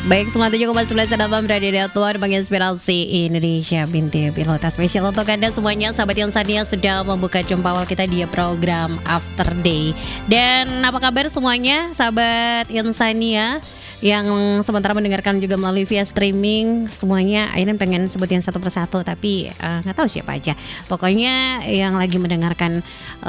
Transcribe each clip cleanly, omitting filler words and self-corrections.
Baik, 97,9 FM Radio Network menginspirasi Indonesia Binti Pilota. Spesial untuk Anda semuanya, sahabat Insania sudah membuka jumpa awal kita di program After Day. Dan apa kabar semuanya, sahabat Insania yang sementara mendengarkan juga melalui via streaming. Semuanya Airin pengen sebutin satu persatu, tapi gak tahu siapa aja. Pokoknya yang lagi mendengarkan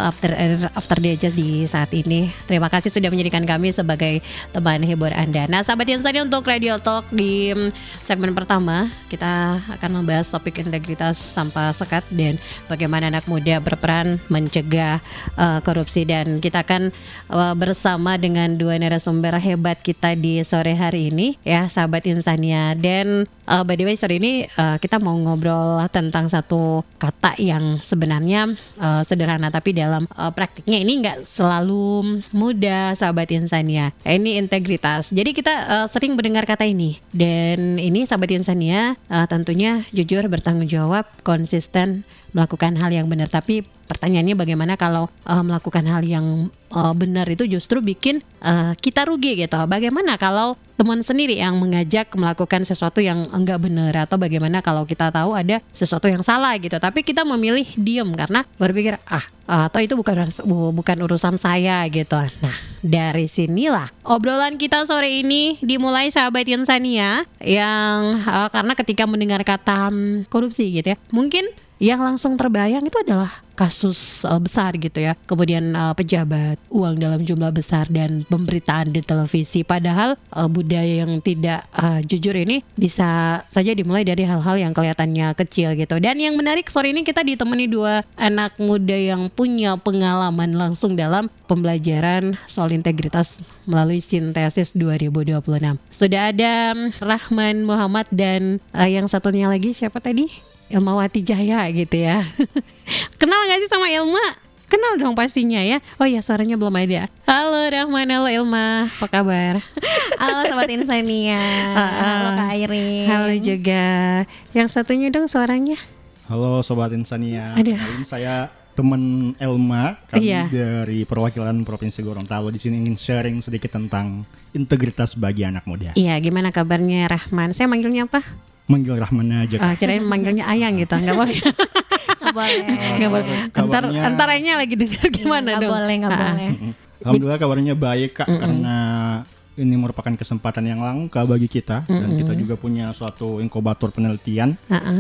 After Day aja di saat ini, terima kasih sudah menjadikan kami sebagai teman hibur Anda. Nah, sahabat Insania, untuk Radio Talk di segmen pertama kita akan membahas topik integritas tanpa sekat dan bagaimana anak muda berperan mencegah korupsi. Dan kita akan bersama dengan dua narasumber hebat kita di sore hari ini, ya sahabat Insania. Dan by the way, sore ini kita mau ngobrol tentang satu kata yang sebenarnya sederhana, tapi dalam praktiknya ini nggak selalu mudah, sahabat Insania. Ini integritas. Jadi kita sering mendengar kata ini, dan ini sahabat Insania tentunya jujur, bertanggung jawab, konsisten melakukan hal yang benar. Tapi pertanyaannya bagaimana kalau melakukan hal yang benar itu justru bikin kita rugi gitu. Bagaimana kalau teman sendiri yang mengajak melakukan sesuatu yang enggak benar, atau bagaimana kalau kita tahu ada sesuatu yang salah gitu, tapi kita memilih diam karena berpikir atau itu bukan urusan saya gitu. Nah, dari sinilah obrolan kita sore ini dimulai, sahabat Insania, yang karena ketika mendengar kata korupsi gitu ya, mungkin yang langsung terbayang itu adalah kasus besar gitu ya, kemudian pejabat, uang dalam jumlah besar, dan pemberitaan di televisi. Padahal budaya yang tidak jujur ini bisa saja dimulai dari hal-hal yang kelihatannya kecil gitu. Dan yang menarik, sore ini kita ditemani dua anak muda yang punya pengalaman langsung dalam pembelajaran soal integritas melalui Sintesis 2026. Sudah ada Rahman Muhammad dan yang satunya lagi siapa tadi? Ilmawati Jaya gitu ya. Kenal gak sih sama Ilma? Kenal dong pastinya ya. Oh ya, suaranya belum ada. Halo Rahman, halo Ilma, apa kabar? Halo Sobat Insania. Halo Kak Airin. Halo juga. Yang satunya dong suaranya. Halo Sobat Insania. Aduh. Saya teman Elma, kami Iya. dari perwakilan Provinsi Gorontalo. Di sini ingin sharing sedikit tentang integritas bagi anak muda. Iya, gimana kabarnya Rahman? Saya manggilnya apa? Manggil Rahman aja. Kirain manggilnya Ayang gitu. Enggak boleh. Nggak boleh. Enggak boleh. Kabarnya- Antaranya lagi dengar gimana Nggak dong? boleh, nggak boleh. Alhamdulillah kabarnya baik Kak, karena ini merupakan kesempatan yang langka bagi kita, dan kita juga punya suatu inkubator penelitian.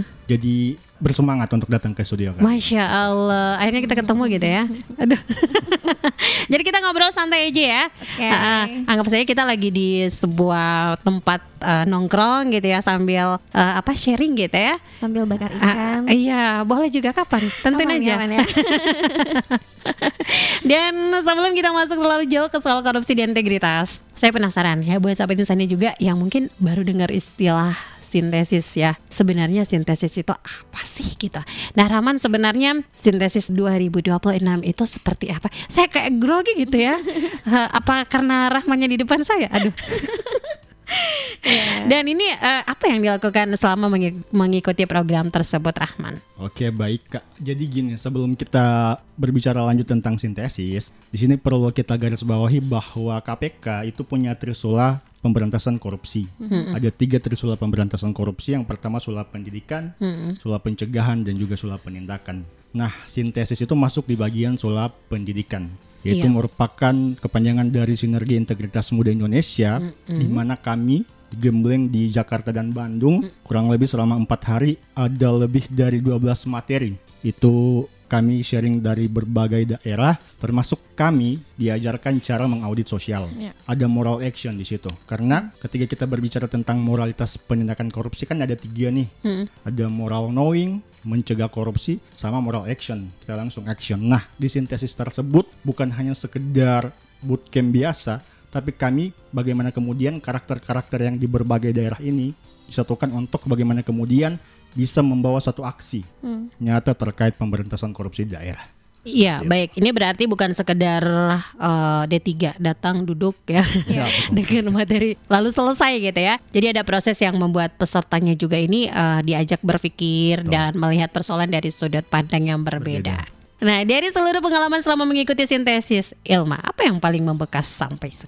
Jadi bersemangat untuk datang ke studio Kak. Masya Allah, akhirnya kita ketemu gitu ya. Aduh. Jadi kita ngobrol santai aja ya. Oke. Anggap saja kita lagi di sebuah tempat nongkrong gitu ya, sambil sharing gitu ya. Sambil bakar ikan. Iya, boleh juga kapan? Tentuin Aman aja. ya, aman ya. Dan sebelum kita masuk terlalu jauh ke soal korupsi dan integritas, saya penasaran ya buat sahabat Insania juga yang mungkin baru dengar istilah sintesis ya. Sebenarnya sintesis itu apa sih gitu? Nah, Rahman, sebenarnya sintesis 2026 itu seperti apa? Saya kayak grogi gitu ya. Apa karena Rahmannya di depan saya? Aduh. Dan ini apa yang dilakukan selama mengikuti program tersebut, Rahman? Oke, baik Kak. Jadi gini, sebelum kita berbicara lanjut tentang sintesis, di sini perlu kita garis bawahi bahwa KPK itu punya trisula pemberantasan korupsi. Ada 3 trisula pemberantasan korupsi. Yang pertama sulap pendidikan, sulap pencegahan, dan juga sulap penindakan. Nah, sintesis itu masuk di bagian sulap pendidikan, yaitu merupakan kepanjangan dari Sinergi Integritas Muda Indonesia, di mana kami digembleng di Jakarta dan Bandung kurang lebih selama 4 hari. Ada lebih dari 12 materi. Itu kami sharing dari berbagai daerah, termasuk kami diajarkan cara mengaudit sosial. Ada moral action di situ. Karena ketika kita berbicara tentang moralitas penindakan korupsi kan ada 3 nih. Ada moral knowing, mencegah korupsi, sama moral action. Kita langsung action. Nah, di sintesis tersebut bukan hanya sekedar bootcamp biasa, tapi kami bagaimana kemudian karakter-karakter yang di berbagai daerah ini disatukan untuk bagaimana kemudian bisa membawa satu aksi nyata terkait pemberantasan korupsi di daerah. Iya, baik. Ini berarti bukan sekedar D3 datang duduk ya, dengan materi lalu selesai gitu ya. Jadi ada proses yang membuat pesertanya juga ini diajak berpikir dan melihat persoalan dari sudut pandang yang berbeda. Nah, dari seluruh pengalaman selama mengikuti sintesis, Ilma, apa yang paling membekas sampai sekarang?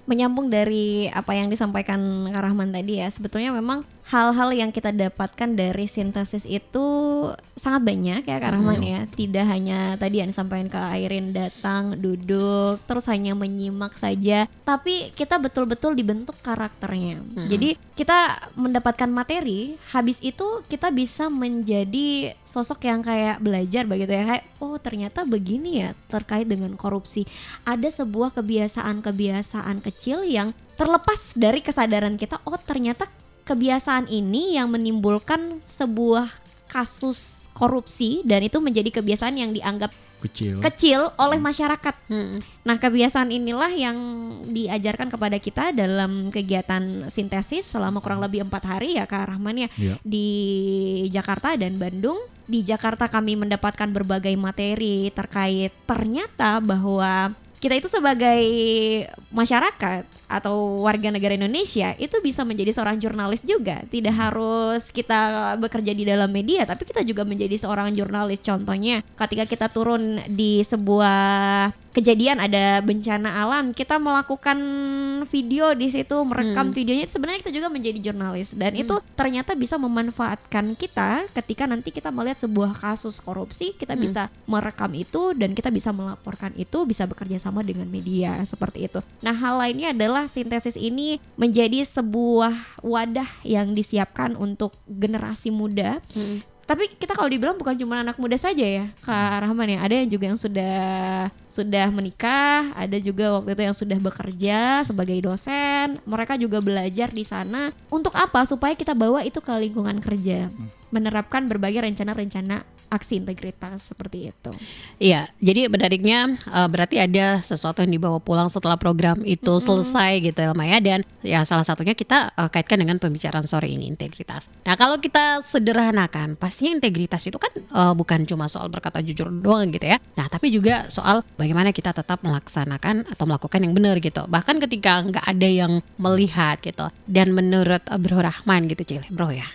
menyambung dari apa yang disampaikan Kak Rahman tadi ya, sebetulnya memang hal-hal yang kita dapatkan dari sintesis itu sangat banyak ya Kak Rahman ya. Tidak hanya tadi yang disampaikan Kak Airin, datang, duduk, terus hanya menyimak saja, tapi kita betul-betul dibentuk karakternya. Jadi kita mendapatkan materi, habis itu kita bisa menjadi sosok yang kayak belajar begitu ya, kayak oh ternyata begini ya terkait dengan korupsi. Ada sebuah kebiasaan-kebiasaan kecil yang terlepas dari kesadaran kita, oh ternyata kebiasaan ini yang menimbulkan sebuah kasus korupsi dan itu menjadi kebiasaan yang dianggap kecil oleh masyarakat. Nah, kebiasaan inilah yang diajarkan kepada kita dalam kegiatan sintesis selama kurang lebih 4 hari ya Kak Rahman ya, di Jakarta dan Bandung. Di Jakarta kami mendapatkan berbagai materi terkait ternyata bahwa kita itu sebagai masyarakat atau warga negara Indonesia itu bisa menjadi seorang jurnalis juga. Tidak harus kita bekerja di dalam media, tapi kita juga menjadi seorang jurnalis. Contohnya ketika kita turun di sebuah kejadian, ada bencana alam, kita melakukan video di situ, merekam videonya, sebenarnya kita juga menjadi jurnalis. Dan itu ternyata bisa memanfaatkan kita ketika nanti kita melihat sebuah kasus korupsi, kita bisa merekam itu dan kita bisa melaporkan itu, bisa bekerja sama dengan media seperti itu. Nah, hal lainnya adalah sintesis ini menjadi sebuah wadah yang disiapkan untuk generasi muda. Tapi kita kalau dibilang bukan cuma anak muda saja ya Kak Rahman ya, ada yang juga yang sudah menikah, ada juga waktu itu yang sudah bekerja sebagai dosen. Mereka juga belajar di sana. Untuk apa? Supaya kita bawa itu ke lingkungan kerja, menerapkan berbagai rencana-rencana aksi integritas seperti itu. Iya, jadi menariknya berarti ada sesuatu yang dibawa pulang setelah program itu selesai gitu ya Maya. Dan ya salah satunya kita kaitkan dengan pembicaraan sore ini, integritas. Nah kalau kita sederhanakan, pastinya integritas itu kan bukan cuma soal berkata jujur doang gitu ya. Nah tapi juga soal bagaimana kita tetap melaksanakan atau melakukan yang benar gitu. Bahkan ketika nggak ada yang melihat gitu. Dan menurut Bro Rahman gitu Bro ya,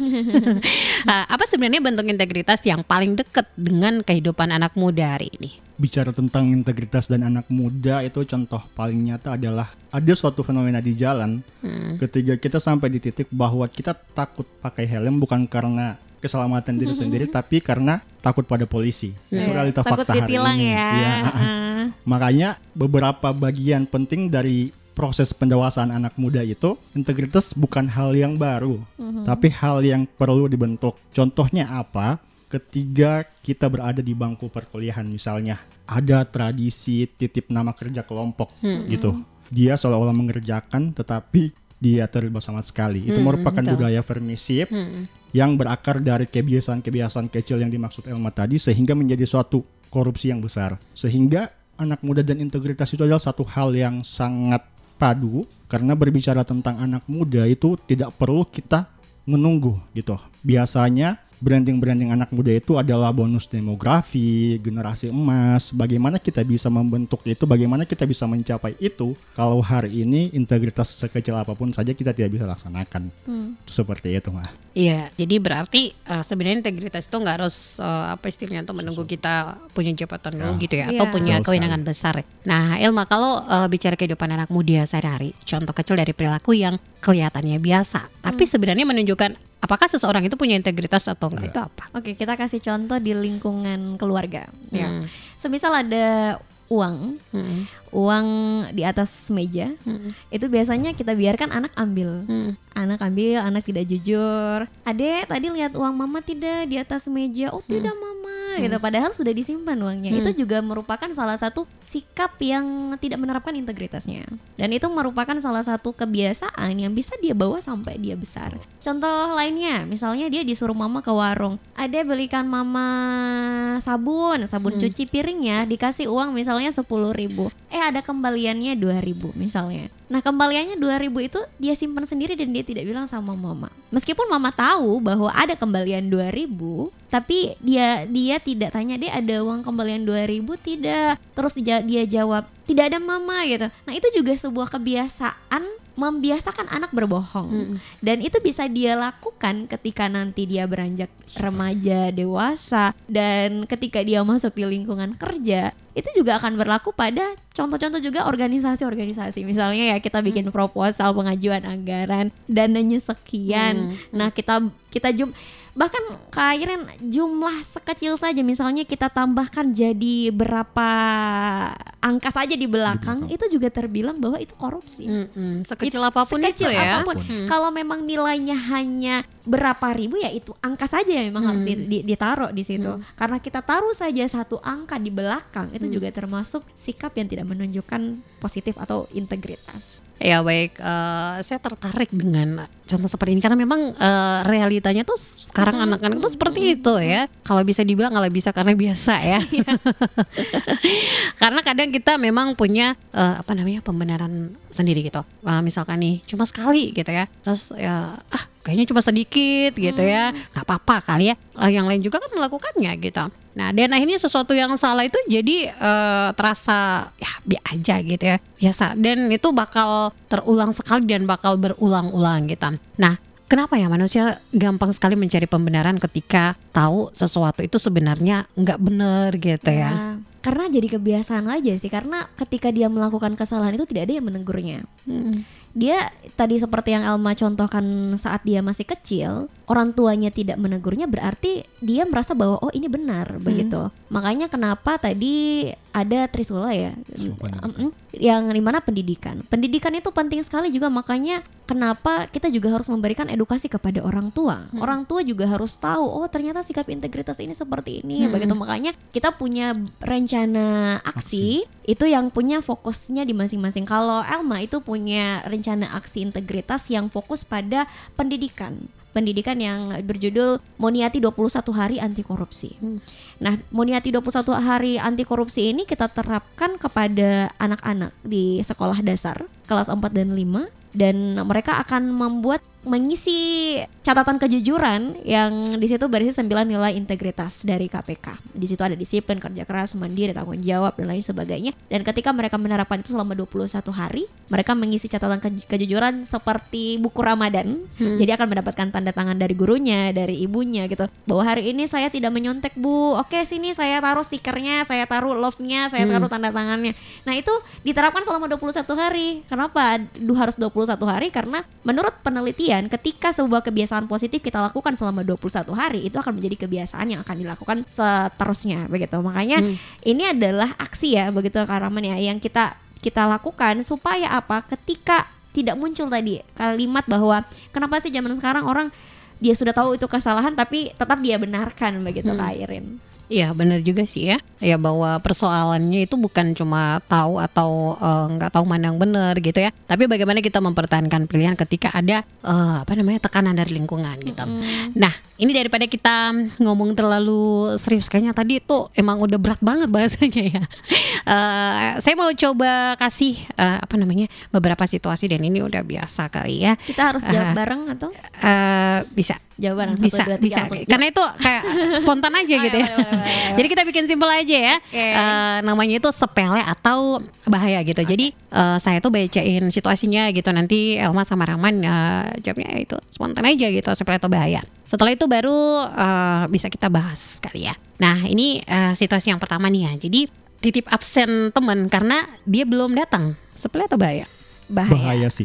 apa sebenarnya bentuk integritas yang paling dekat dengan kehidupan anak muda hari ini? Bicara tentang integritas dan anak muda, itu contoh paling nyata adalah ada suatu fenomena di jalan ketika kita sampai di titik bahwa kita takut pakai helm bukan karena keselamatan diri sendiri tapi karena takut pada polisi. Itu realita takut fakta hari ini. Ya. Makanya beberapa bagian penting dari proses pendewasaan anak muda itu, integritas bukan hal yang baru, tapi hal yang perlu dibentuk. Contohnya apa? Ketika kita berada di bangku perkuliahan misalnya, ada tradisi titip nama kerja kelompok gitu. Dia seolah-olah mengerjakan tetapi dia terlibat sama sekali. Itu merupakan budaya permisif yang berakar dari kebiasaan-kebiasaan kecil yang dimaksud Elma tadi, sehingga menjadi suatu korupsi yang besar. Sehingga anak muda dan integritas itu adalah satu hal yang sangat padu, karena berbicara tentang anak muda itu tidak perlu kita menunggu gitu. Biasanya branding anak muda itu adalah bonus demografi, generasi emas. Bagaimana kita bisa membentuk itu, bagaimana kita bisa mencapai itu kalau hari ini integritas sekecil apapun saja kita tidak bisa laksanakan. Seperti itu Mah. Iya, jadi berarti sebenarnya integritas itu nggak harus apa istilahnya tuh menunggu kita punya jabatan dulu gitu ya, atau punya kewenangan besar. Nah Elma, kalau bicara kehidupan anak muda sehari-hari, contoh kecil dari perilaku yang kelihatannya biasa, tapi sebenarnya menunjukkan apakah seseorang itu punya integritas atau enggak, itu apa? Oke, kita kasih contoh di lingkungan keluarga. Ya. Semisal ada uang di atas meja, itu biasanya kita biarkan anak ambil. Anak tidak jujur. Adek tadi lihat uang mama tidak di atas meja. Oh tidak mama, gitu. Padahal sudah disimpan uangnya. Itu juga merupakan salah satu sikap yang tidak menerapkan integritasnya. Dan itu merupakan salah satu kebiasaan yang bisa dia bawa sampai dia besar. Contoh lainnya, misalnya dia disuruh mama ke warung. Adek belikan mama sabun cuci piringnya, dikasih uang misalnya 10.000. Ada kembaliannya 2.000 misalnya. Nah kembaliannya 2.000 itu dia simpan sendiri dan dia tidak bilang sama mama. Meskipun mama tahu bahwa ada kembalian 2.000, tapi dia tidak tanya, dia ada uang kembalian 2.000 tidak. Terus dia jawab tidak ada mama gitu. Nah itu juga sebuah kebiasaan membiasakan anak berbohong. Dan itu bisa dia lakukan ketika nanti dia beranjak remaja, dewasa, dan ketika dia masuk di lingkungan kerja. Itu juga akan berlaku pada contoh-contoh juga organisasi-organisasi. Misalnya ya kita bikin proposal pengajuan anggaran, dananya sekian. Nah kita bahkan Kak Iren, jumlah sekecil saja misalnya kita tambahkan jadi berapa angka saja di belakang, itu juga terbilang bahwa itu korupsi. Sekecil apapun itu ya. Kalau memang nilainya hanya berapa ribu, ya itu angka saja yang memang harus ditaruh di situ. Karena kita taruh saja satu angka di belakang, itu juga termasuk sikap yang tidak menunjukkan positif atau integritas. Ya baik, saya tertarik dengan contoh seperti ini karena memang realitanya tuh sekarang anak-anak tuh seperti itu ya. Kalau bisa dibilang kalau bisa karena biasa ya. Karena kadang kita memang punya pembenaran sendiri gitu. Misalkan nih cuma sekali gitu ya. Terus ya kayaknya cuma sedikit gitu ya. Gak apa-apa kali ya. Yang lain juga kan melakukannya gitu. Nah dan akhirnya sesuatu yang salah itu jadi terasa ya biasa aja gitu ya, biasa, dan itu bakal terulang sekali dan bakal berulang-ulang gitu. Nah kenapa ya manusia gampang sekali mencari pembenaran ketika tahu sesuatu itu sebenarnya nggak benar gitu ya? Karena jadi kebiasaan aja sih, karena ketika dia melakukan kesalahan itu tidak ada yang menegurnya. Dia tadi seperti yang Elma contohkan, saat dia masih kecil, orang tuanya tidak menegurnya, berarti dia merasa bahwa oh ini benar begitu. Makanya kenapa tadi ada Trisula ya, yang dimana pendidikan itu penting sekali juga. Makanya kenapa kita juga harus memberikan edukasi kepada orang tua. Orang tua juga harus tahu oh ternyata sikap integritas ini seperti ini begitu. Makanya kita punya rencana aksi itu yang punya fokusnya di masing-masing. Kalau Elma itu punya rencana aksi integritas yang fokus pada pendidikan yang berjudul Moniati 21 Hari Anti Korupsi. Nah, Moniati 21 Hari Anti Korupsi ini kita terapkan kepada anak-anak di sekolah dasar kelas 4 dan 5, dan mereka akan mengisi catatan kejujuran yang di situ berisi 9 nilai integritas dari KPK. Di situ ada disiplin, kerja keras, mandiri, tanggung jawab, dan lain sebagainya. Dan ketika mereka menerapkan itu selama 21 hari, mereka mengisi catatan kejujuran seperti buku Ramadan. Jadi akan mendapatkan tanda tangan dari gurunya, dari ibunya gitu. Bahwa hari ini saya tidak menyontek, Bu. Oke, sini saya taruh stikernya, saya taruh love-nya, saya taruh tanda tangannya. Nah, itu diterapkan selama 21 hari. Kenapa harus 21 hari? Karena menurut penelitian, ketika sebuah kebiasaan positif kita lakukan selama 21 hari, itu akan menjadi kebiasaan yang akan dilakukan seterusnya begitu. Makanya ini adalah aksi ya begitu Kak Rahman ya, yang kita lakukan supaya apa? Ketika tidak muncul tadi kalimat bahwa kenapa sih zaman sekarang orang dia sudah tahu itu kesalahan tapi tetap dia benarkan begitu Kak Irin. Iya benar juga sih ya. Ya bahwa persoalannya itu bukan cuma tahu atau nggak tahu mana yang benar gitu ya. Tapi bagaimana kita mempertahankan pilihan ketika ada tekanan dari lingkungan gitu. Nah ini daripada kita ngomong terlalu serius, kayaknya tadi itu emang udah berat banget bahasanya ya. Saya mau coba kasih beberapa situasi, dan ini udah biasa kali ya. Kita harus jawab bareng atau? Bisa. Jawaban 1, 2, 3 bisa. Karena itu kayak spontan aja gitu ya. Jadi kita bikin simpel aja ya. Namanya itu sepele atau bahaya gitu. Jadi saya tuh bacain situasinya gitu. Nanti Elma sama Rahman jawabnya itu spontan aja gitu, sepele atau bahaya. Setelah itu baru bisa kita bahas kali ya. Nah ini situasi yang pertama nih ya. Jadi titip absen teman karena dia belum datang. Sepele atau bahaya? Bahaya sih.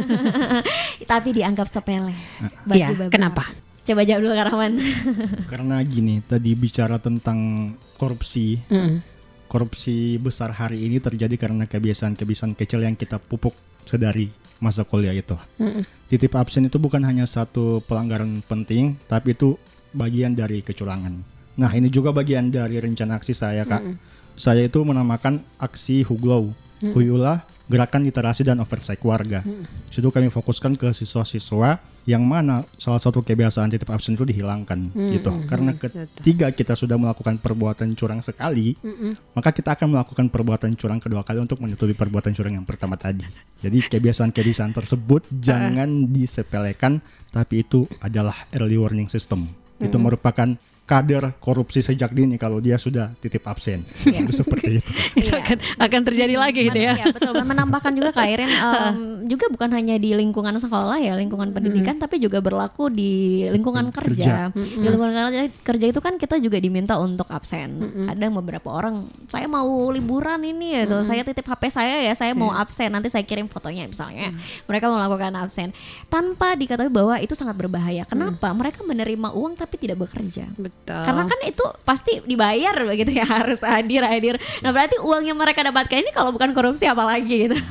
Tapi dianggap sepele. Iya, kenapa? Coba jawab dulu Kak Rahman. Karena gini, tadi bicara tentang korupsi. Korupsi besar hari ini terjadi karena kebiasaan-kebiasaan kecil yang kita pupuk sedari masa kuliah itu. Titip absen itu bukan hanya satu pelanggaran penting, tapi itu bagian dari kecurangan. Nah, ini juga bagian dari rencana aksi saya, Kak. Saya itu menamakan aksi Huglow. Huyulah Gerakan Literasi dan Oversight Keluarga. Situ kami fokuskan ke siswa-siswa yang mana salah satu kebiasaan titip absen itu dihilangkan gitu. Karena ketika kita sudah melakukan perbuatan curang sekali, maka kita akan melakukan perbuatan curang kedua kali untuk menutupi perbuatan curang yang pertama tadi. Jadi kebiasaan-kebiasaan tersebut jangan disepelekan, tapi itu adalah early warning system. Itu merupakan kader korupsi sejak dini kalau dia sudah titip absen. Itu seperti itu. Itu akan terjadi lagi gitu ya. Iya betul. Menambahkan juga Kak Irin, juga bukan hanya di lingkungan sekolah ya, lingkungan pendidikan, tapi juga berlaku di lingkungan kerja. Di lingkungan kerja itu kan kita juga diminta untuk absen. Ada beberapa orang, saya mau liburan ini ya, saya titip HP saya ya, saya mau absen, nanti saya kirim fotonya misalnya. Mereka melakukan absen tanpa diketahui bahwa itu sangat berbahaya. Kenapa? Mereka menerima uang tapi tidak bekerja. Karena kan itu pasti dibayar begitu ya, harus hadir. Nah berarti uang yang mereka dapatkan ini kalau bukan korupsi apalagi gitu.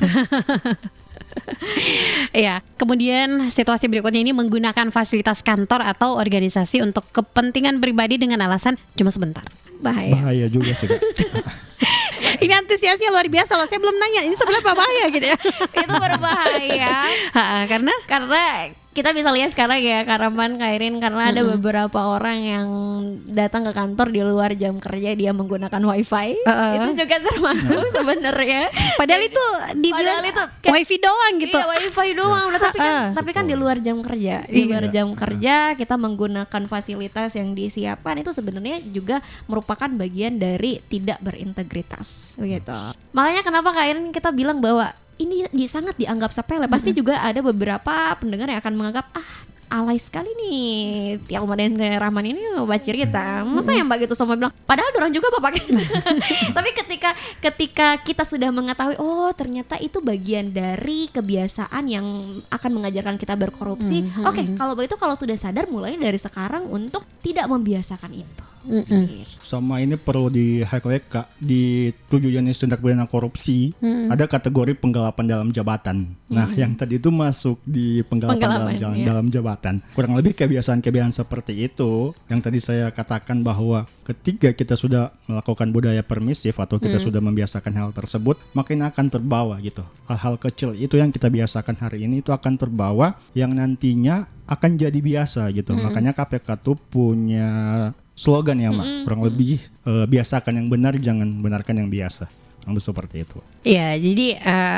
Ya, kemudian situasi berikutnya ini menggunakan fasilitas kantor atau organisasi untuk kepentingan pribadi dengan alasan cuma sebentar. Bahaya juga sih Kak. Ini antusiasnya luar biasa loh. Saya belum nanya ini sebenarnya bahaya gitu ya. Itu berbahaya. Karena kita bisa lihat sekarang ya Karaman, Kairin, karena ada beberapa orang yang datang ke kantor di luar jam kerja, dia menggunakan wifi. Itu juga termasuk sebenarnya. Padahal itu dibilang wifi doang gitu. Iya wifi doang. Tapi kan di luar jam kerja. Di luar jam kerja kita menggunakan fasilitas yang disiapkan, itu sebenarnya juga merupakan bagian dari tidak berintegritas gitu. Makanya kenapa Kairin kita bilang bahwa ini sangat dianggap sepele. Pasti juga ada beberapa pendengar yang akan menganggap alay sekali nih Tialma dan Rahman ini baca cerita. Masa yang Mbak gitu sama bilang, padahal orang juga Bapak. Tapi ketika kita sudah mengetahui, oh ternyata itu bagian dari kebiasaan yang akan mengajarkan kita berkorupsi. Oke, kalau begitu, kalau sudah sadar, mulai dari sekarang untuk tidak membiasakan itu. Sama ini perlu di-highlight Kak, di 7 jenis tindak pidana korupsi ada kategori penggelapan dalam jabatan. Nah, yang tadi itu masuk di penggelapan dalam jabatan. Kurang lebih kebiasaan-kebiasaan seperti itu yang tadi saya katakan, bahwa ketika kita sudah melakukan budaya permisif atau kita sudah membiasakan hal tersebut, makin akan terbawa gitu. Hal-hal kecil itu yang kita biasakan hari ini itu akan terbawa, yang nantinya akan jadi biasa gitu. Makanya KPK tuh punya slogan ya Mak, kurang lebih biasakan yang benar, jangan benarkan yang biasa. Seperti itu. Iya, jadi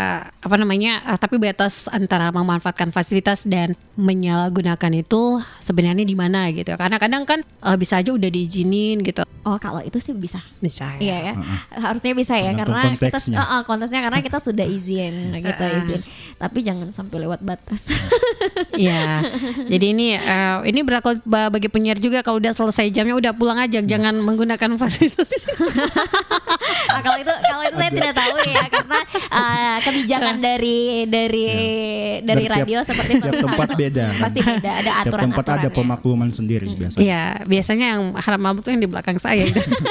tapi batas antara memanfaatkan fasilitas dan menyalahgunakan itu sebenarnya di mana gitu. Karena kadang kan bisa aja udah diizinin gitu. Oh, kalau itu sih bisa. Bisa. Iya ya. Harusnya bisa ya, karena konteksnya karena kita sudah izin gitu, izin. Tapi jangan sampai lewat batas. Iya. Jadi ini berlaku bagi penyiar juga, kalau udah selesai jamnya udah pulang aja, jangan menggunakan fasilitas. Kalau itu saya tidak tahu ya, karena kebijakan dari radio seperti tiap tempat beda. Pasti beda, ada aturan-aturan. Tiap tempat ada pemakluman sendiri biasanya. Iya, biasanya yang haram mabuk itu yang di belakang saya.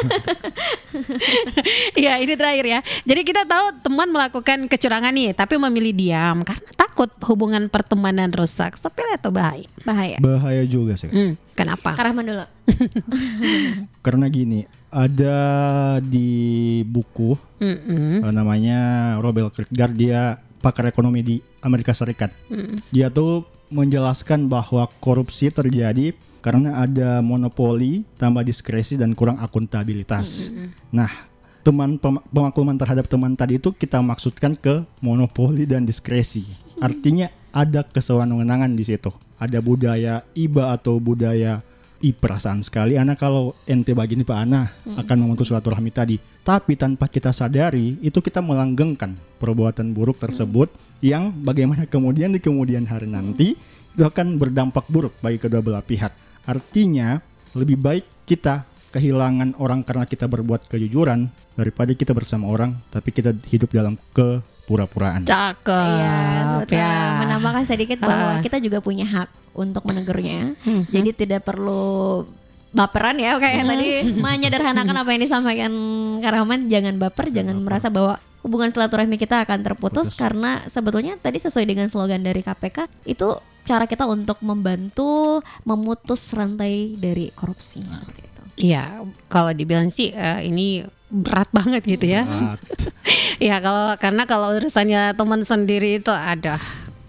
Iya, ini terakhir ya. Jadi kita tahu teman melakukan kecurangan nih, tapi memilih diam karena takut hubungan pertemanan rusak. Sepele atau bahaya? Bahaya juga sih. Kenapa? Karahman dulu. Karena gini, ada di buku namanya Robert Kierkegaard, dia pakar ekonomi di Amerika Serikat. Dia tuh menjelaskan bahwa korupsi terjadi karena ada monopoli, tambah diskresi, dan kurang akuntabilitas. Nah, pemakluman terhadap teman tadi itu kita maksudkan ke monopoli dan diskresi. Artinya ada kesewenang-wenangan di situ. Ada budaya iba atau budaya perasaan sekali Ana kalau ente begini Pak Ana akan memutus silaturahmi tadi. Tapi tanpa kita sadari itu kita melanggengkan perbuatan buruk tersebut yang bagaimana kemudian di kemudian hari nanti itu akan berdampak buruk bagi kedua belah pihak. Artinya lebih baik kita kehilangan orang karena kita berbuat kejujuran daripada kita bersama orang tapi kita hidup dalam kepura-puraan. Cakep. Iya, ya. Menambahkan sedikit bahwa kita juga punya hak untuk menegurnya. Jadi tidak perlu baperan ya, kayak tadi menyederhanakan apa yang disampaikan Karaman. Jangan baper, jangan merasa bahwa hubungan silaturahmi kita akan terputus. Karena sebetulnya tadi sesuai dengan slogan dari KPK, itu cara kita untuk membantu memutus rantai dari korupsi seperti itu. Iya, kalau dibilang sih ini berat banget gitu ya. Ya kalau urusannya teman sendiri itu ada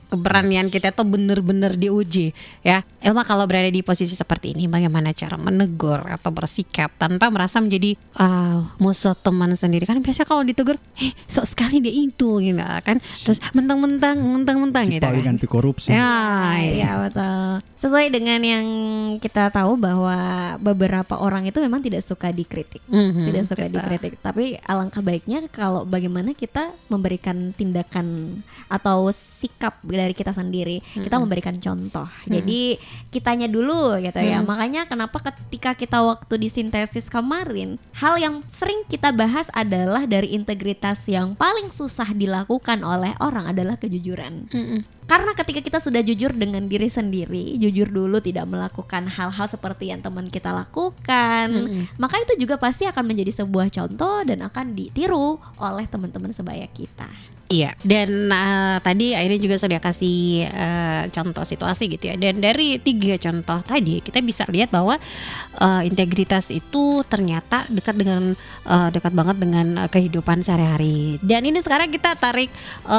keberanian kita tuh bener-bener diuji ya. Elma kalau berada di posisi seperti ini, bagaimana cara menegur atau bersikap tanpa merasa menjadi musuh teman sendiri? Kan biasa kalau ditegur, sok sekali dia itu gitu kan, terus mentang-mentang Si gitu paling kan. anti korupsi. Iya betul. Sesuai dengan yang kita tahu bahwa beberapa orang itu memang tidak suka dikritik, tidak suka dikritik. Tapi alangkah baiknya kalau bagaimana kita memberikan tindakan atau sikap dari kita sendiri, kita memberikan contoh. Jadi kitanya dulu gitu ya. Makanya kenapa ketika kita waktu di sintesis kemarin, hal yang sering kita bahas adalah dari integritas yang paling susah dilakukan oleh orang adalah kejujuran. Karena ketika kita sudah jujur dengan diri sendiri, jujur dulu tidak melakukan hal-hal seperti yang teman kita lakukan, maka itu juga pasti akan menjadi sebuah contoh dan akan ditiru oleh teman-teman sebaya kita. Iya, dan tadi Airin juga sudah kasih contoh situasi gitu ya. Dan dari 3 contoh tadi kita bisa lihat bahwa integritas itu ternyata dekat banget dengan kehidupan sehari-hari. Dan ini sekarang kita tarik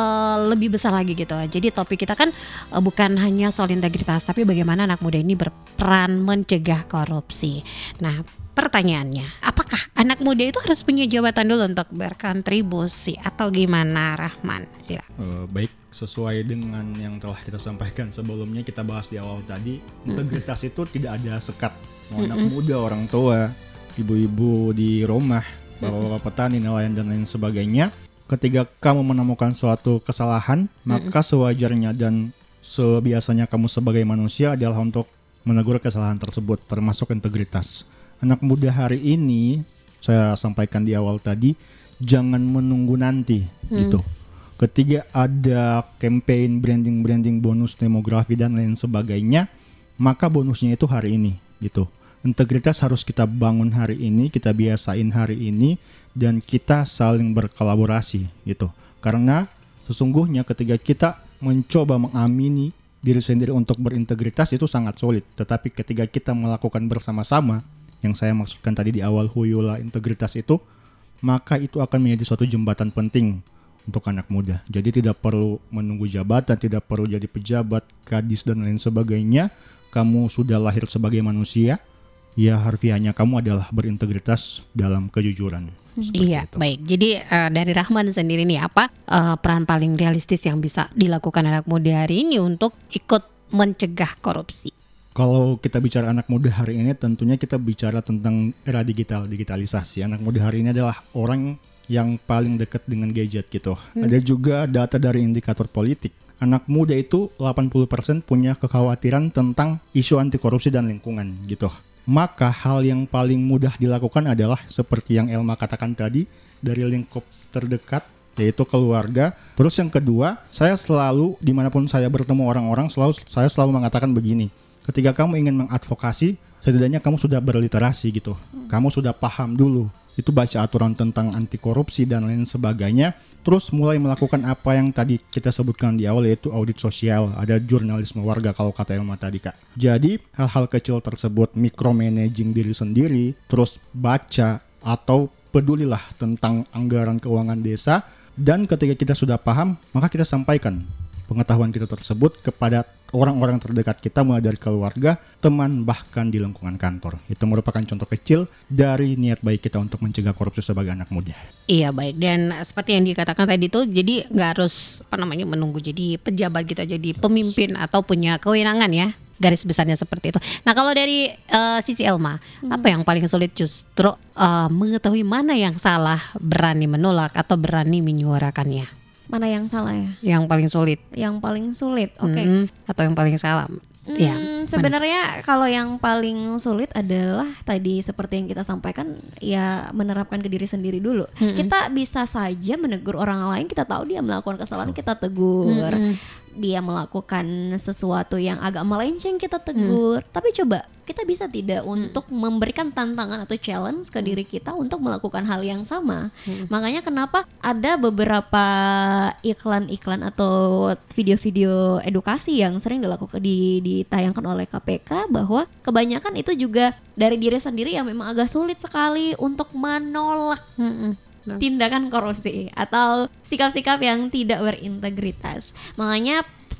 lebih besar lagi gitu. Jadi topik kita kan bukan hanya soal integritas, tapi bagaimana anak muda ini berperan mencegah korupsi. Nah, pertanyaannya, apakah anak muda itu harus punya jabatan dulu untuk berkontribusi atau gimana, Rahman? Sila. Baik, sesuai dengan yang telah kita sampaikan sebelumnya, kita bahas di awal tadi, integritas itu tidak ada sekat. Mau anak muda, orang tua, ibu-ibu di rumah, bapak-bapak petani, nelayan dan lain sebagainya. Ketika kamu menemukan suatu kesalahan, maka sewajarnya dan sebiasanya kamu sebagai manusia adalah untuk menegur kesalahan tersebut, termasuk integritas. Anak muda hari ini, saya sampaikan di awal tadi, jangan menunggu nanti gitu. Ketika ada campaign branding bonus demografi dan lain sebagainya, maka bonusnya itu hari ini gitu. Integritas harus kita bangun hari ini, kita biasain hari ini, dan kita saling berkolaborasi gitu. Karena sesungguhnya ketika kita mencoba mengamini diri sendiri untuk berintegritas itu sangat sulit. Tetapi ketika kita melakukan bersama-sama, yang saya maksudkan tadi di awal huyula integritas itu, maka itu akan menjadi suatu jembatan penting untuk anak muda. Jadi tidak perlu menunggu jabatan, tidak perlu jadi pejabat, kadis dan lain sebagainya. Kamu sudah lahir sebagai manusia, ya harfiahnya kamu adalah berintegritas dalam kejujuran. Iya, baik. Jadi dari Rahman sendiri nih, apa peran paling realistis yang bisa dilakukan anak muda hari ini untuk ikut mencegah korupsi? Kalau kita bicara anak muda hari ini, tentunya kita bicara tentang era digitalisasi. Anak muda hari ini adalah orang yang paling dekat dengan gadget gitu. Ada juga data dari indikator politik. Anak muda itu 80% punya kekhawatiran tentang isu anti korupsi dan lingkungan gitu. Maka hal yang paling mudah dilakukan adalah seperti yang Elma katakan tadi, dari lingkup terdekat, yaitu keluarga. Terus yang kedua, saya selalu, dimanapun saya bertemu orang-orang, saya selalu mengatakan begini. Ketika kamu ingin mengadvokasi, setidaknya kamu sudah berliterasi gitu. Kamu sudah paham dulu. Itu baca aturan tentang anti korupsi dan lain sebagainya. Terus mulai melakukan apa yang tadi kita sebutkan di awal, yaitu audit sosial. Ada jurnalisme warga kalau kata Elma tadi, Kak. Jadi hal-hal kecil tersebut, micromanaging diri sendiri, terus baca atau pedulilah tentang anggaran keuangan desa. Dan ketika kita sudah paham, maka kita sampaikan pengetahuan kita tersebut kepada orang-orang terdekat kita, mulai dari keluarga, teman, bahkan di lingkungan kantor. Itu merupakan contoh kecil dari niat baik kita untuk mencegah korupsi sebagai anak muda. Iya, baik. Dan seperti yang dikatakan tadi tuh, jadi nggak harus menunggu jadi pejabat gitu, jadi pemimpin atau punya kewenangan ya. Garis besarnya seperti itu. Nah, kalau dari sisi Elma, apa yang paling sulit justru mengetahui mana yang salah, berani menolak atau berani menyuarakannya? Mana yang salah ya? Yang paling sulit. Yang paling sulit, oke. Atau yang paling salah. Ya, sebenarnya kalau yang paling sulit adalah tadi seperti yang kita sampaikan, ya menerapkan ke diri sendiri dulu. Kita bisa saja menegur orang lain, kita tahu dia melakukan kesalahan, kita tegur. Dia melakukan sesuatu yang agak melenceng, kita tegur. Tapi coba kita bisa tidak untuk memberikan tantangan atau challenge ke diri kita untuk melakukan hal yang sama. Makanya kenapa ada beberapa iklan-iklan atau video-video edukasi yang sering dilakukan ditayangkan oleh KPK, bahwa kebanyakan itu juga dari diri sendiri yang memang agak sulit sekali untuk menolak tindakan korupsi atau sikap-sikap yang tidak berintegritas. Makanya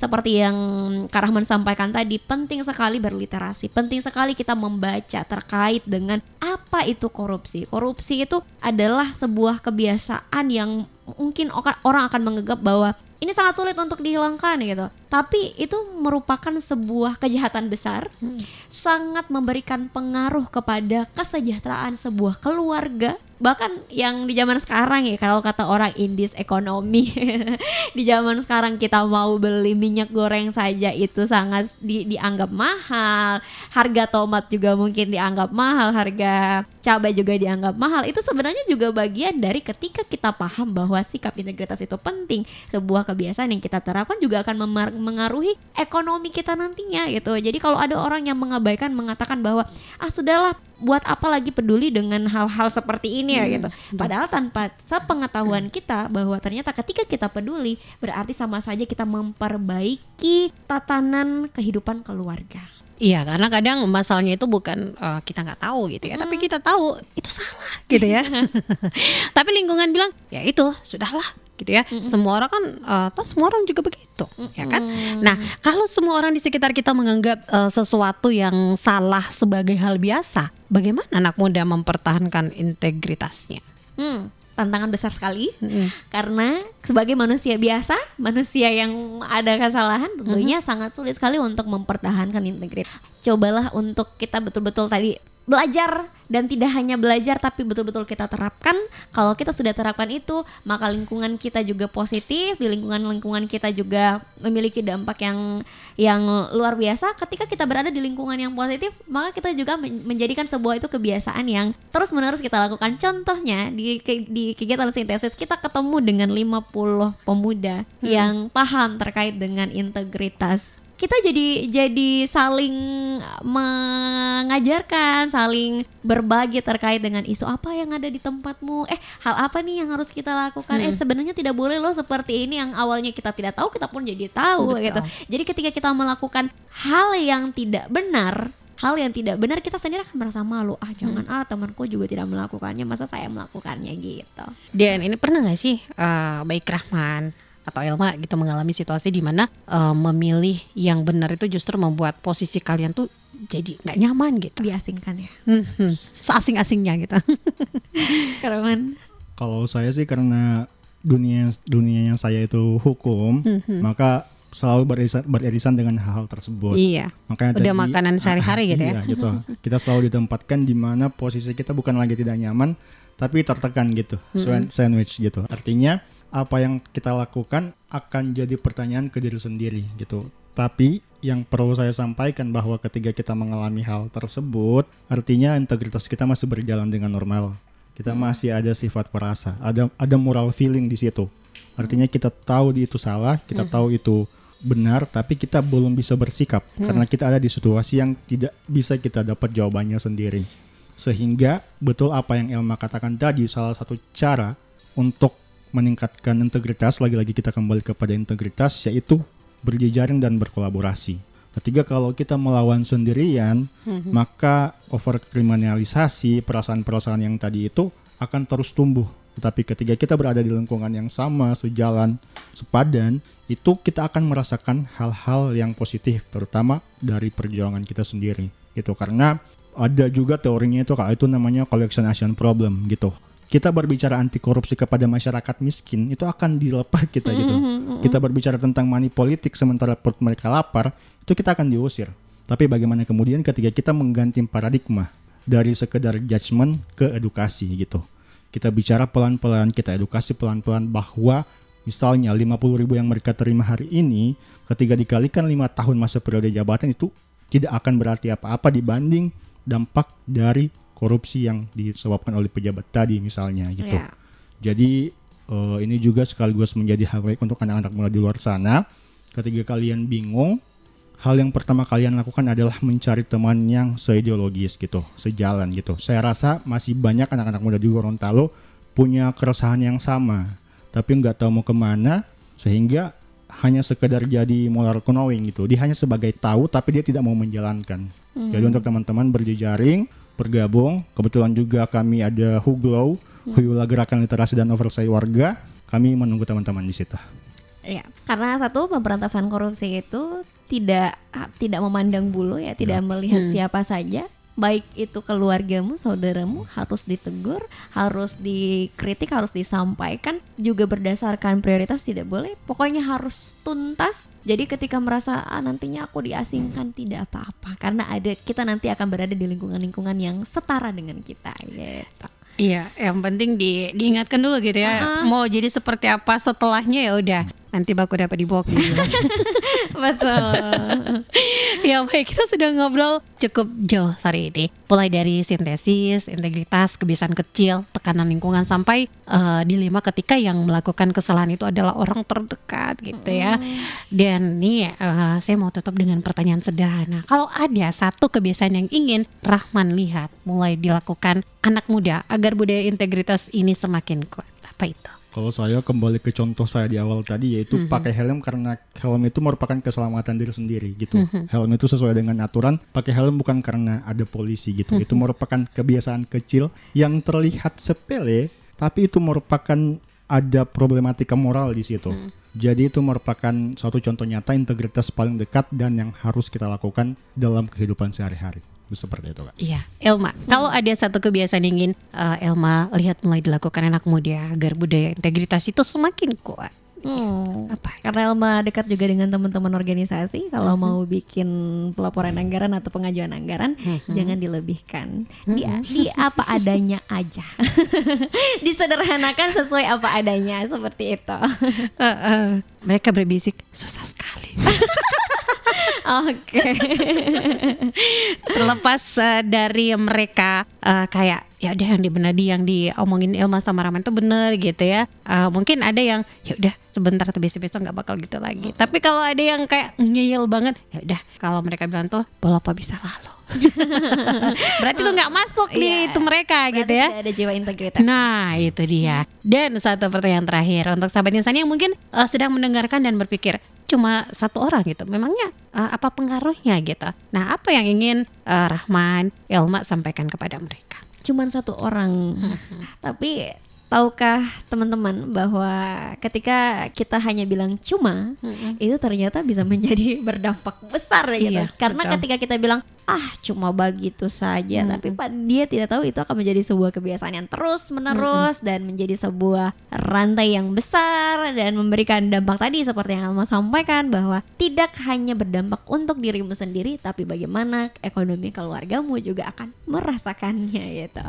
seperti yang Kak Rahman sampaikan tadi, penting sekali berliterasi, penting sekali kita membaca terkait dengan apa itu korupsi. Korupsi itu adalah sebuah kebiasaan yang mungkin orang akan menganggap bahwa ini sangat sulit untuk dihilangkan gitu. Tapi itu merupakan sebuah kejahatan besar, sangat memberikan pengaruh kepada kesejahteraan sebuah keluarga. Bahkan yang di zaman sekarang ya, kalau kata orang indis ekonomi, di zaman sekarang kita mau beli minyak goreng saja itu sangat dianggap mahal, harga tomat juga mungkin dianggap mahal, harga cabai juga dianggap mahal. Itu sebenarnya juga bagian dari ketika kita paham bahwa sikap integritas itu penting, sebuah kebiasaan yang kita terapkan juga akan mengaruhi ekonomi kita nantinya gitu. Jadi kalau ada orang yang mengabaikan, mengatakan bahwa sudahlah, buat apa lagi peduli dengan hal-hal seperti ini ya gitu. Padahal tanpa sepengetahuan kita bahwa ternyata ketika kita peduli berarti sama saja kita memperbaiki tatanan kehidupan keluarga. Iya, karena kadang masalahnya itu bukan kita nggak tahu gitu ya, tapi kita tahu itu salah gitu ya. Tapi lingkungan bilang ya itu sudahlah gitu ya. Semua orang kan semua orang juga begitu, ya kan? Nah, kalau semua orang di sekitar kita menganggap sesuatu yang salah sebagai hal biasa, bagaimana anak muda mempertahankan integritasnya? Tantangan besar sekali, karena sebagai manusia biasa, manusia yang ada kesalahan, tentunya sangat sulit sekali untuk mempertahankan integritas. Cobalah untuk kita betul-betul tadi belajar, dan tidak hanya belajar tapi betul-betul kita terapkan. Kalau kita sudah terapkan itu, maka lingkungan kita juga positif, di lingkungan kita juga memiliki dampak yang luar biasa. Ketika kita berada di lingkungan yang positif, maka kita juga menjadikan sebuah itu kebiasaan yang terus-menerus kita lakukan. Contohnya di kegiatan sintesis kita ketemu dengan 50 pemuda yang paham terkait dengan integritas. Kita jadi saling mengajarkan, saling berbagi terkait dengan isu apa yang ada di tempatmu. Hal apa nih yang harus kita lakukan? Sebenarnya tidak boleh loh seperti ini, yang awalnya kita tidak tahu, kita pun jadi tahu. Betul. Gitu. Jadi ketika kita melakukan hal yang tidak benar, kita sendiri akan merasa malu. Jangan temanku juga tidak melakukannya, masa saya melakukannya gitu. Dan ini pernah nggak sih baik Rahman atau Elma gitu mengalami situasi di mana memilih yang benar itu justru membuat posisi kalian tuh jadi nggak nyaman gitu, diasingkan ya, seasing-asingnya gitu? Keren. Kalau saya sih karena dunianya saya itu hukum, maka selalu beririsan dengan hal-hal tersebut. Iya. Makanya udah makanan sehari-hari gitu ya. Iya gitu. Kita selalu ditempatkan di mana posisi kita bukan lagi tidak nyaman, tapi tertekan gitu, sandwich gitu. Artinya apa yang kita lakukan akan jadi pertanyaan ke diri sendiri gitu. Tapi yang perlu saya sampaikan bahwa ketika kita mengalami hal tersebut, artinya integritas kita masih berjalan dengan normal. Kita masih ada sifat perasa, ada moral feeling di situ. Artinya kita tahu itu salah, kita tahu itu benar, tapi kita belum bisa bersikap karena kita ada di situasi yang tidak bisa kita dapat jawabannya sendiri. Sehingga betul apa yang Elma katakan tadi, salah satu cara untuk meningkatkan integritas, lagi-lagi kita kembali kepada integritas, yaitu berjejaring dan berkolaborasi. Ketika kalau kita melawan sendirian, maka overkriminalisasi, perasaan-perasaan yang tadi itu akan terus tumbuh. Tetapi ketika kita berada di lingkungan yang sama, sejalan, sepadan, itu kita akan merasakan hal-hal yang positif, terutama dari perjuangan kita sendiri. Gitu. Karena ada juga teorinya itu namanya collection action problem gitu. Kita berbicara anti korupsi kepada masyarakat miskin, itu akan dilepas kita gitu. Kita berbicara tentang money politik sementara perut mereka lapar, itu kita akan diusir. Tapi bagaimana kemudian ketika kita mengganti paradigma dari sekedar judgement ke edukasi gitu. Kita bicara pelan-pelan, kita edukasi pelan-pelan bahwa misalnya 50.000 yang mereka terima hari ini, ketika dikalikan 5 tahun masa periode jabatan, itu tidak akan berarti apa-apa dibanding dampak dari korupsi yang disebabkan oleh pejabat tadi misalnya gitu. Yeah. Jadi ini juga sekaligus menjadi hal baik untuk anak-anak muda di luar sana. Ketika kalian bingung, hal yang pertama kalian lakukan adalah mencari teman yang seideologis gitu, sejalan gitu. Saya rasa masih banyak anak-anak muda di Gorontalo punya keresahan yang sama, tapi nggak tahu mau kemana, sehingga hanya sekedar jadi moral knowing gitu. Dia hanya sebagai tahu, tapi dia tidak mau menjalankan. Jadi untuk teman-teman berjejaring, bergabung, kebetulan juga kami ada Huglow, Huyula Gerakan Literasi dan Oversight Warga. Kami menunggu teman-teman di situ. Ya, karena satu, pemberantasan korupsi itu tidak memandang bulu ya, tidak melihat siapa saja, baik itu keluargamu, saudaramu, harus ditegur, harus dikritik, harus disampaikan, juga berdasarkan prioritas, tidak boleh, pokoknya harus tuntas. Jadi ketika merasa nantinya aku diasingkan, tidak apa-apa, karena kita nanti akan berada di lingkungan-lingkungan yang setara dengan kita gitu. Iya, yang penting diingatkan dulu gitu ya. Mau jadi seperti apa setelahnya ya udah. Nanti baku dapat dibawa ke dia. Betul. Ya baik, kita sudah ngobrol cukup jauh hari ini. Mulai dari sintesis, integritas, kebiasaan kecil, tekanan lingkungan, sampai dilema ketika yang melakukan kesalahan itu adalah orang terdekat gitu ya. Dan nih saya mau tutup dengan pertanyaan sederhana. Kalau ada satu kebiasaan yang ingin Rahman lihat mulai dilakukan anak muda agar budaya integritas ini semakin kuat, apa itu? Kalau saya kembali ke contoh saya di awal tadi, yaitu pakai helm, karena helm itu merupakan keselamatan diri sendiri gitu. Helm itu sesuai dengan aturan, pakai helm bukan karena ada polisi gitu. Itu merupakan kebiasaan kecil yang terlihat sepele, tapi itu merupakan ada problematika moral di situ. Jadi itu merupakan suatu contoh nyata integritas paling dekat dan yang harus kita lakukan dalam kehidupan sehari-hari. Seperti itu, Kak. Iya, Elma, kalau ada satu kebiasaan yang ingin Elma lihat mulai dilakukan anak muda agar budaya integritas itu semakin kuat, apa? Karena Elma dekat juga dengan teman-teman organisasi, kalau mau bikin pelaporan anggaran atau pengajuan anggaran, jangan dilebihkan. Di apa adanya aja. Disederhanakan sesuai apa adanya, seperti itu. Mereka berbisik, susah sekali. Oke. Terlepas dari mereka kayak ya udah yang dibenadi, yang diomongin Elma sama Rahman itu bener gitu ya. Mungkin ada yang ya udah sebentar atau besok-besok nggak bakal gitu lagi. Tapi kalau ada yang kayak ngeyel banget, ya udah kalau mereka bilang tuh bola apa bisa lalu. Berarti tuh nggak masuk di itu mereka berarti gitu ya. Tidak ada jiwa integritas. Nah itu dia. Dan satu pertanyaan terakhir untuk sahabat insan yang mungkin sedang mendengarkan dan berpikir cuma satu orang gitu, memangnya apa pengaruhnya gitu. Nah apa yang ingin Rahman, Elma sampaikan kepada mereka? Cuman satu orang. Tapi tahukah teman-teman bahwa ketika kita hanya bilang cuma, itu ternyata bisa menjadi berdampak besar gitu. Iya, Karena betul. ketika kita bilang cuma begitu saja, tapi dia tidak tahu itu akan menjadi sebuah kebiasaan yang terus menerus dan menjadi sebuah rantai yang besar dan memberikan dampak tadi seperti yang Alma sampaikan, bahwa tidak hanya berdampak untuk dirimu sendiri, tapi bagaimana ekonomi keluargamu juga akan merasakannya gitu.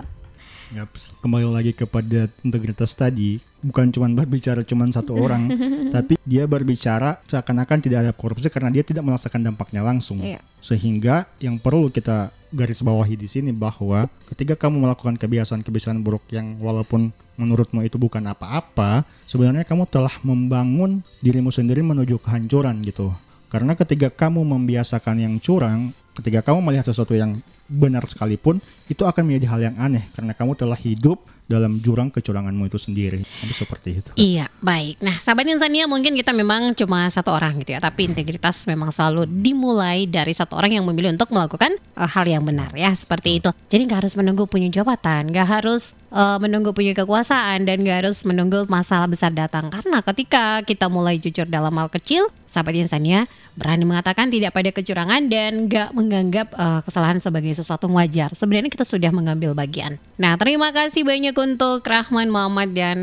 Kembali lagi kepada integritas tadi, bukan cuma berbicara cuma satu orang, tapi dia berbicara seakan-akan tidak ada korupsi karena dia tidak merasakan dampaknya langsung. Iya. Sehingga yang perlu kita garis bawahi di sini bahwa ketika kamu melakukan kebiasaan-kebiasaan buruk yang walaupun menurutmu itu bukan apa-apa, sebenarnya kamu telah membangun dirimu sendiri menuju kehancuran gitu. Karena ketika kamu membiasakan yang curang, ketika kamu melihat sesuatu yang benar sekalipun, itu akan menjadi hal yang aneh karena kamu telah hidup dalam jurang kecuranganmu itu sendiri. Itu seperti itu. Iya, baik. Nah, sahabat insania, mungkin kita memang cuma satu orang gitu ya, tapi integritas memang selalu dimulai dari satu orang yang memilih untuk melakukan hal yang benar ya, seperti itu. Jadi nggak harus menunggu punya jabatan, nggak harus menunggu punya kekuasaan, dan nggak harus menunggu masalah besar datang. Karena ketika kita mulai jujur dalam hal kecil, sahabat insania berani mengatakan tidak pada kecurangan dan nggak menganggap kesalahan sebagai sesuatu yang wajar. Sebenarnya kita sudah mengambil bagian. Nah, terima kasih banyak untuk Rahman, Muhammad, dan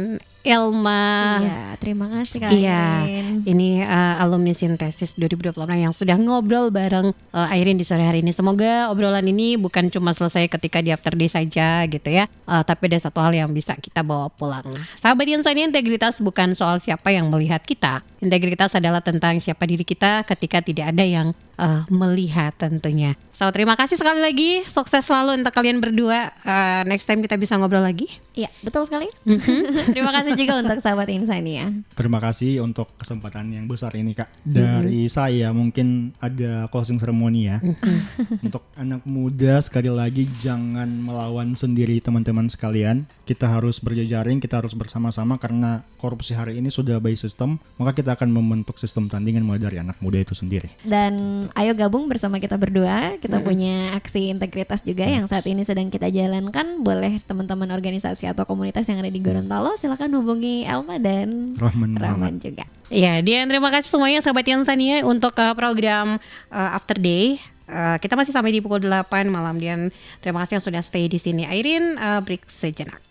Elma. Iya, terima kasih Kak Iya, Airin. ini alumni Sintesis 2026 yang sudah ngobrol bareng Airin di sore hari ini. Semoga obrolan ini bukan cuma selesai ketika di After Day saja gitu ya, tapi ada satu hal yang bisa kita bawa pulang. Nah, sahabat insania, integritas bukan soal siapa yang melihat kita. Integritas adalah tentang siapa diri kita ketika tidak ada yang melihat tentunya. So, terima kasih sekali lagi. Sukses selalu untuk kalian berdua. Next time kita bisa ngobrol lagi. Iya, betul sekali. Terima kasih juga untuk sahabat insania. Terima kasih untuk kesempatan yang besar ini, Kak. Dari saya mungkin ada closing ceremony ya. Untuk anak muda, sekali lagi jangan melawan sendiri teman-teman sekalian. Kita harus berjejaring, kita harus bersama-sama karena korupsi hari ini sudah by system, maka kita akan membentuk sistem tandingan mulai dari anak muda itu sendiri. Dan ayo gabung bersama kita berdua. Kita punya aksi integritas juga yang saat ini sedang kita jalankan. Boleh teman-teman organisasi atau komunitas yang ada di Gorontalo silakan hubungi Elva dan Rahman juga. Ya, dan terima kasih semuanya Sobat Yansania untuk program After Day. Kita masih sampai di pukul 8 malam, dan terima kasih yang sudah stay di sini. Airin, break sejenak.